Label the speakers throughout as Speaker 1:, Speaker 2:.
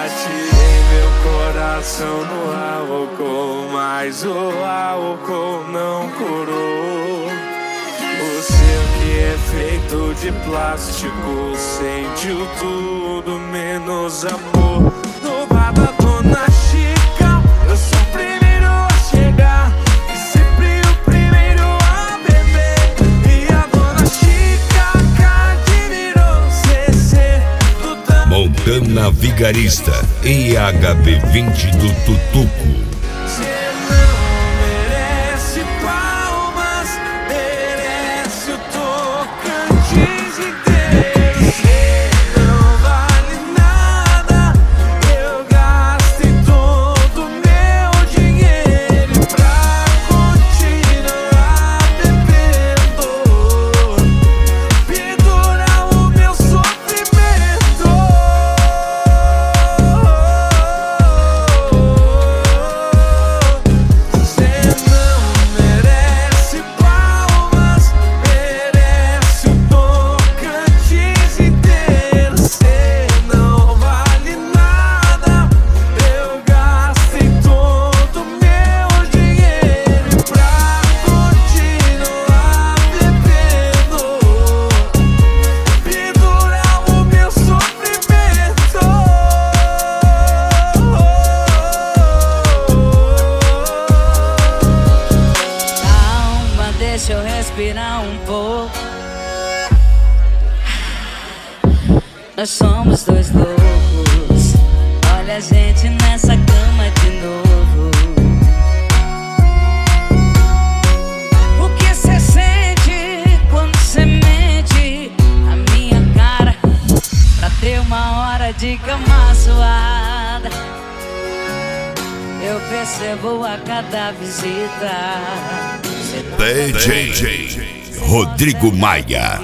Speaker 1: Atirei meu coração no álcool, mas o álcool não curou. O seu que é feito de plástico sentiu tudo menos amor. No bar da Dona Chica, eu sou o primeiro a chegar e sempre o primeiro a beber. E a Dona Chica admirou CC do Tanque.
Speaker 2: Montana Vigarista, EHB20 do Tutuco.
Speaker 3: Deixa eu respirar um pouco. Nós somos dois loucos. Olha a gente nessa cama de novo. O que cê sente quando cê mente na minha cara pra ter uma hora de cama suada? Eu percebo a cada visita.
Speaker 2: DJ Rodrigo Maia.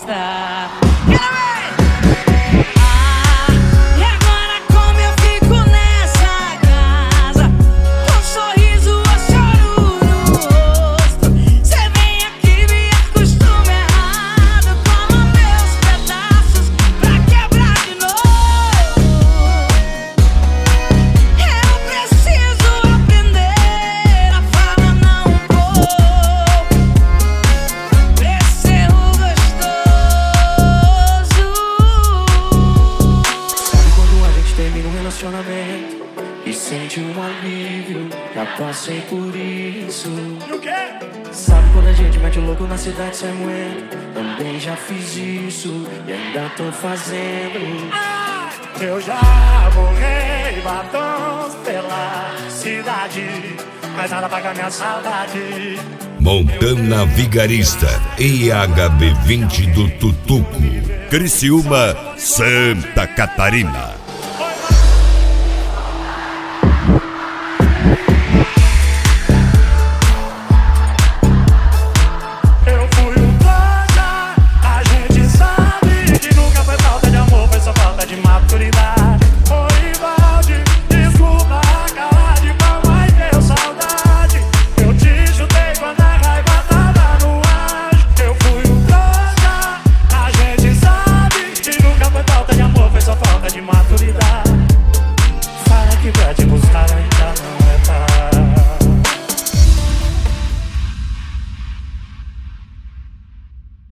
Speaker 1: E sente um alívio, já passei por isso. E o quê? Sabe quando a gente mete o louco na cidade sem moeda? Também já fiz isso e ainda tô fazendo. Eu já borrei batons pela cidade, mas nada paga minha saudade.
Speaker 2: Montana Vigarista, EHB20 do Tutuco, Criciúma, Santa Catarina.